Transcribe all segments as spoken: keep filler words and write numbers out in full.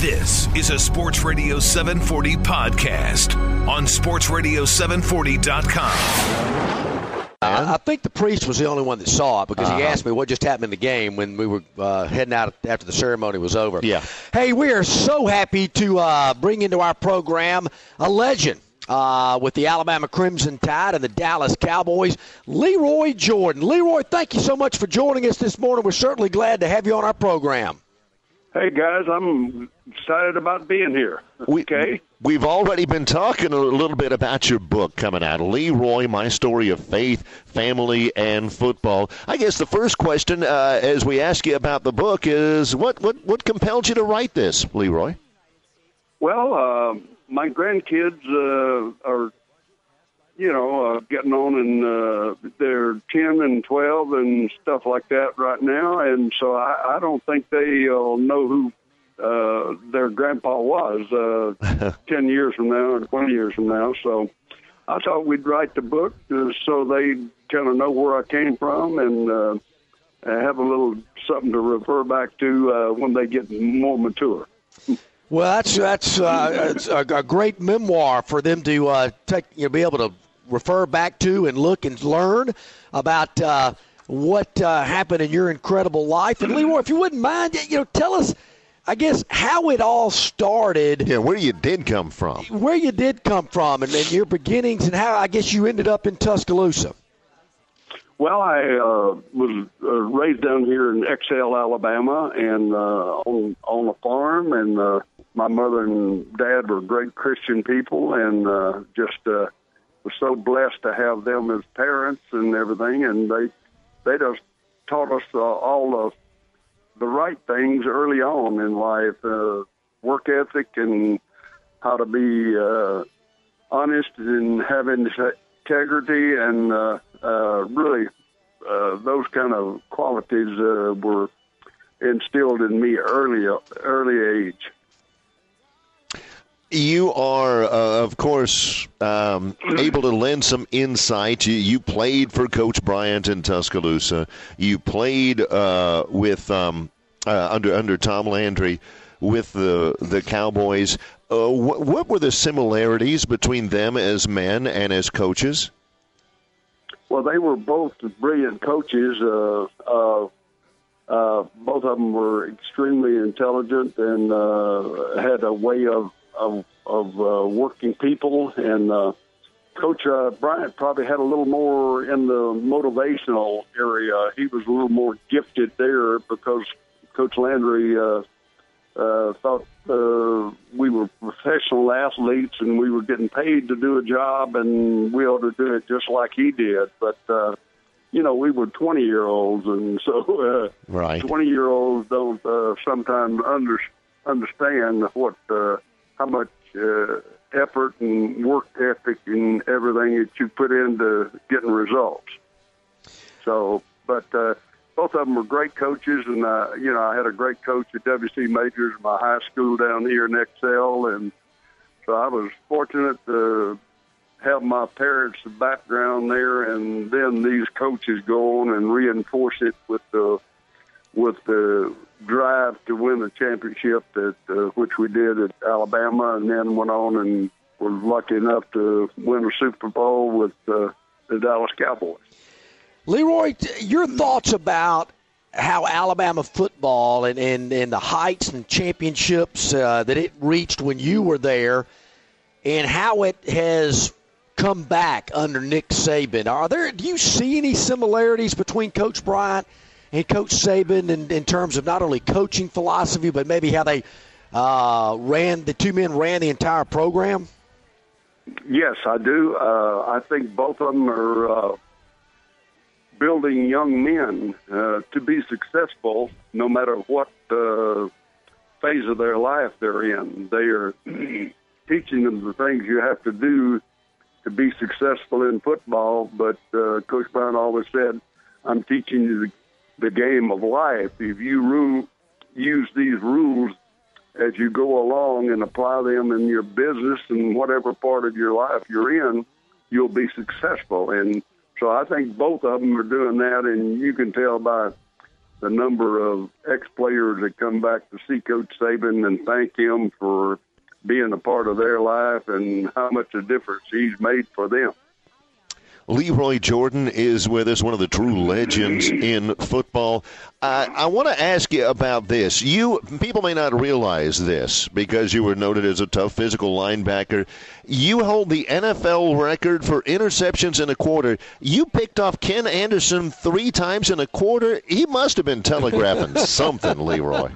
This is a Sports Radio seven forty podcast on sports radio seven forty dot com. I, I think the priest was the only one that saw it because uh-huh. he asked me what just happened in the game when we were uh, heading out after the ceremony was over. Yeah. Hey, we are so happy to uh, bring into our program a legend uh, with the Alabama Crimson Tide and the Dallas Cowboys, Leroy Jordan. Leroy, thank you so much for joining us this morning. We're certainly glad to have you on our program. Hey, guys, I'm excited about being here. We, okay. We've already been talking a little bit about your book coming out, Leroy, My Story of Faith, Family, and Football. I guess the first question, uh, as we ask you about the book, is what, what, what compelled you to write this, Leroy? Well, uh, my grandkids uh, are, you know, uh, getting on, and uh, they're ten and twelve and stuff like that right now, and so I, I don't think they'll know who uh, their grandpa was uh, ten years from now or twenty years from now. So I thought we'd write the book uh, so they kind of know where I came from and uh, have a little something to refer back to uh, when they get more mature. Well, that's that's uh, it's a, a great memoir for them to uh, take, you know, be able to refer back to and look and learn about uh, what uh, happened in your incredible life. And Leroy, if you wouldn't mind, you know, tell us, I guess, how it all started. Yeah, where you did come from. Where you did come from and, and your beginnings and how, I guess, you ended up in Tuscaloosa. Well, I uh, was uh, raised down here in Excel, Alabama, and uh, on on a farm. And uh, my mother and dad were great Christian people, and uh, just uh, was so blessed to have them as parents and everything. And they they just taught us uh, all of the right things early on in life, uh, work ethic and how to be uh, honest and have integrity and uh, uh, really uh, those kind of qualities uh, were instilled in me early, early age. You are, uh, of course, um, able to lend some insight. You, you played for Coach Bryant in Tuscaloosa. You played uh, with um, uh, under under Tom Landry with the the Cowboys. Uh, wh- what were the similarities between them as men and as coaches? Well, they were both brilliant coaches. Uh, uh, uh, both of them were extremely intelligent and uh, had a way of of, of uh, working people. And uh, Coach uh, Bryant probably had a little more in the motivational area. He was a little more gifted there because Coach Landry uh, uh, thought uh, we were professional athletes and we were getting paid to do a job and we ought to do it just like he did. But, uh, you know, we were twenty-year-olds, and so uh, right. twenty-year-olds don't uh, sometimes under, understand what uh, how much uh, effort and work ethic and everything that you put into getting results. So, but uh, both of them were great coaches, and uh, you know, I had a great coach at W C Majors, my high school down here in Excel, and so I was fortunate to have my parents' background there, and then these coaches go on and reinforce it with the with the drive to win the championship, that uh, which we did at Alabama, and then went on and were lucky enough to win a Super Bowl with uh, the Dallas Cowboys. Leroy, your thoughts about how Alabama football and, and, and the heights and championships uh, that it reached when you were there and how it has come back under Nick Saban. Are there? Do you see any similarities between Coach Bryant and Coach Saban in, in terms of not only coaching philosophy, but maybe how they uh, ran, the two men ran the entire program? Yes, I do. Uh, I think both of them are uh, building young men uh, to be successful no matter what uh, phase of their life they're in. They are teaching them the things you have to do to be successful in football, but uh, Coach Bryant always said, I'm teaching you the the game of life. If you rule, use these rules as you go along and apply them in your business and whatever part of your life you're in, you'll be successful. And so I think both of them are doing that, and you can tell by the number of ex-players that come back to see Coach Saban and thank him for being a part of their life and how much a difference he's made for them. Leroy Jordan is with us, one of the true legends in football. Uh, I want to ask you about this. You people may not realize this because you were noted as a tough physical linebacker. You hold the N F L record for interceptions in a quarter. You picked off Ken Anderson three times in a quarter. He must have been telegraphing something, Leroy.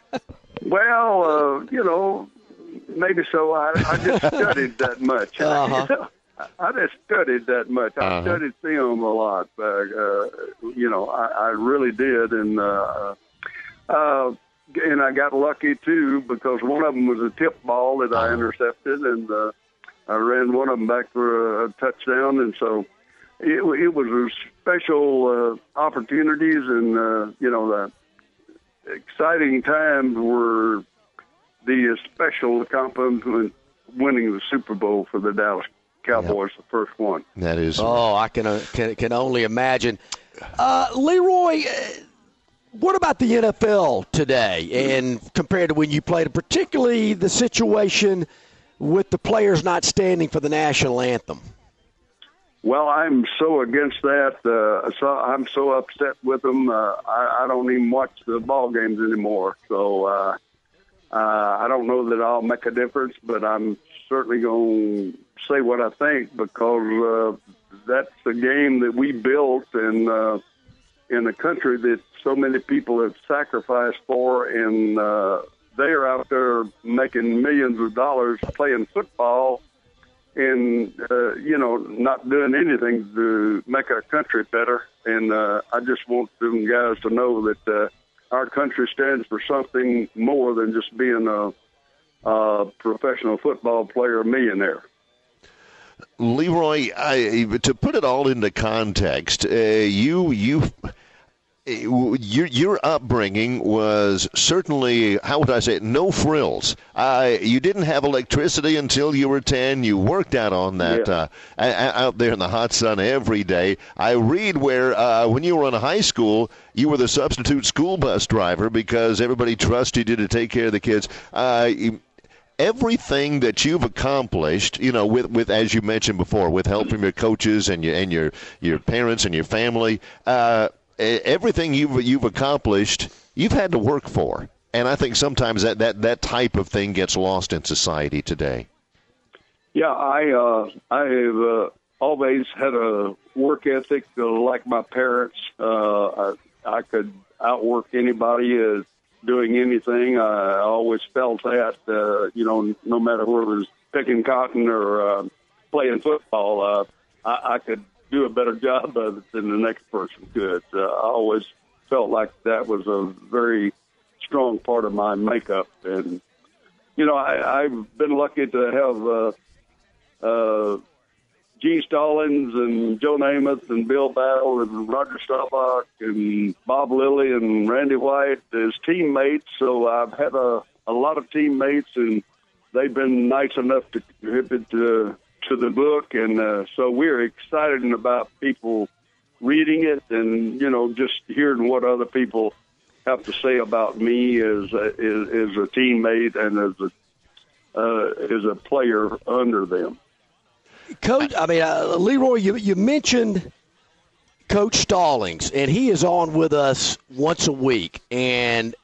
Well, uh, you know, maybe so. I, I just studied that much. Uh-huh. You know? I just studied that much. I uh-huh. studied film a lot. Uh, uh, you know, I, I really did, and uh, uh, and I got lucky too because one of them was a tip ball that I intercepted, and uh, I ran one of them back for a, a touchdown, and so it, it was a special uh, opportunities, and uh, you know, the exciting times were the special accomplishment winning the Super Bowl for the Dallas Cowboys, yep. The first one. That is. Oh, I can uh, can, can only imagine. Uh, Leroy, uh, what about the N F L today, and compared to when you played, particularly the situation with the players not standing for the national anthem? Well, I'm so against that. Uh, so I'm so upset with them. Uh, I, I don't even watch the ball games anymore. So uh, uh, I don't know that I'll make a difference, but I'm certainly going to say what I think because uh, that's a game that we built and uh, in a country that so many people have sacrificed for, and uh, they're out there making millions of dollars playing football and, uh, you know, not doing anything to make our country better. And uh, I just want them guys to know that uh, our country stands for something more than just being a, a professional football player millionaire. Leroy, I, to put it all into context, uh, you you your your upbringing was certainly, how would I say it, no frills. Uh, you didn't have electricity until you were ten. You worked out on that yeah. uh, out there in the hot sun every day. I read where uh, when you were in high school, you were the substitute school bus driver because everybody trusted you to take care of the kids. Uh, Everything that you've accomplished, you know, with, with as you mentioned before, with help from your coaches and your and your your parents and your family, uh, everything you've you've accomplished, you've had to work for, and I think sometimes that, that, that type of thing gets lost in society today. Yeah, I uh, I have uh, always had a work ethic uh, like my parents. Uh, I, I could outwork anybody as doing anything. I always felt that, uh, you know, no matter whether it was picking cotton or uh, playing football, uh, I, I could do a better job of it than the next person could. Uh, I always felt like that was a very strong part of my makeup. And, you know, I, I've been lucky to have uh, uh, Gene Stallings and Joe Namath and Bill Battle and Roger Staubach and Bob Lilly and Randy White as teammates. So I've had a, a lot of teammates, and they've been nice enough to contribute to, to the book. And uh, so we're excited about people reading it and, you know, just hearing what other people have to say about me as a, as, as a teammate and as a, uh, as a player under them. Coach, I mean, uh, Leroy, you, you mentioned Coach Stallings, and he is on with us once a week, and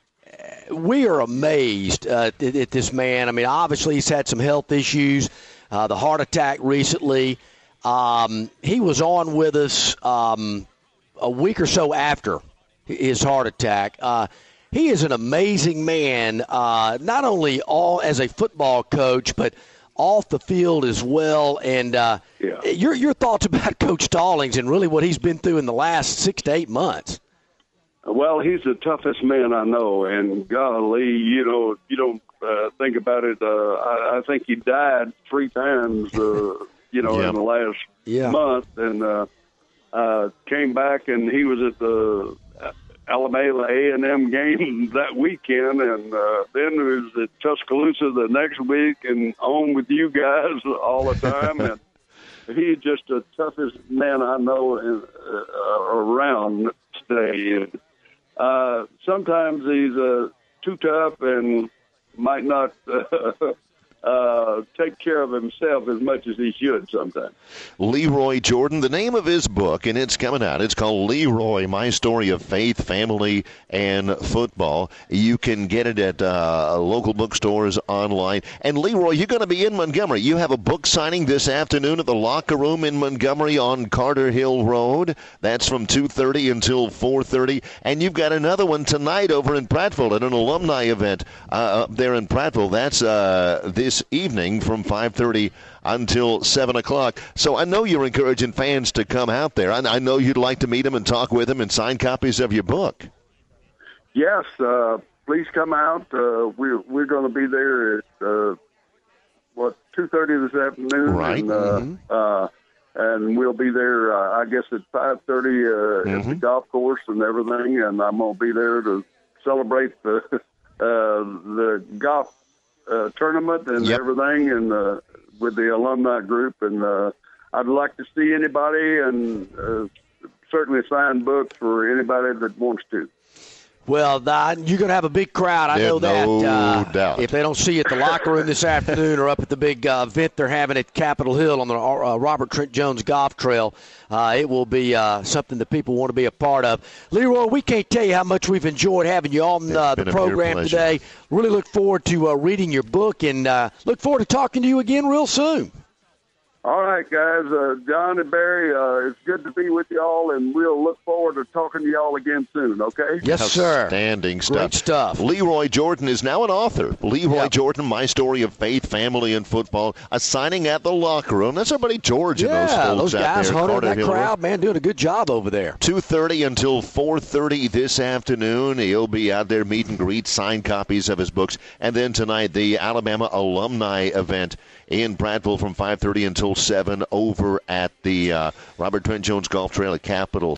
we are amazed uh, at, at this man. I mean, obviously he's had some health issues, uh, the heart attack recently. Um, he was on with us um, a week or so after his heart attack. Uh, he is an amazing man, uh, not only all as a football coach, but off the field as well. And uh, yeah. your your thoughts about Coach Stallings and really what he's been through in the last six to eight months? Well, he's the toughest man I know, and golly, you know, you don't uh, think about it. Uh, I, I think he died three times, uh, you know, yeah. in the last yeah. month, and uh, uh, came back, and he was at the Alabama A and M game that weekend, and uh, then he was at Tuscaloosa the next week, and on with you guys all the time. And he's just the toughest man I know in, uh, around today. And, uh, sometimes he's uh, too tough and might not uh, uh, take care of himself as much as he should sometimes. Leroy Jordan, the name of his book, and it's coming out. It's called Leroy, My Story of Faith, Family, and Football. You can get it at uh, local bookstores online. And, Leroy, you're going to be in Montgomery. You have a book signing this afternoon at the Locker Room in Montgomery on Carter Hill Road. That's from two thirty until four thirty. And you've got another one tonight over in Prattville at an alumni event uh, up there in Prattville. That's uh, this evening from five thirty until seven o'clock. So I know you're encouraging fans to come out there. I, I know you'd like to meet them and talk with them and sign copies of your book. Yes, uh, please come out. Uh, we're we're going to be there at uh, what two thirty this afternoon, right? And, uh, mm-hmm. uh, and we'll be there. Uh, I guess at five thirty uh, mm-hmm. at the golf course and everything. And I'm going to be there to celebrate the uh, the golf uh, tournament and yep. everything, and uh, with the alumni group. And uh, I'd like to see anybody, and uh, certainly sign books for anybody that wants to. Well, uh, you're going to have a big crowd. I There's know that. No uh, doubt. If they don't see you at the locker room this afternoon or up at the big uh, event they're having at Capitol Hill on the uh, Robert Trent Jones Golf Trail, uh, it will be uh, something that people want to be a part of. Leroy, we can't tell you how much we've enjoyed having you on uh, the program today. Really look forward to uh, reading your book, and uh, look forward to talking to you again real soon. All right, guys. Uh, John and Barry, uh, it's good to be with y'all, and we'll look forward to talking to y'all again soon, okay? Yes, sir. Outstanding stuff. Great stuff. Leroy Jordan is now an author. Leroy yep. Jordan, My Story of Faith, Family, and Football. A signing at the Locker Room. That's our buddy George and yeah, those folks those out guys, there. Hunter, Carter that Hill crowd, Road. man, doing a good job over there. two thirty until four thirty this afternoon. He'll be out there meet and greet, sign copies of his books. And then tonight, the Alabama alumni event in Prattville from five thirty until seven over at the uh, Robert Trent Jones Golf Trail at Capitol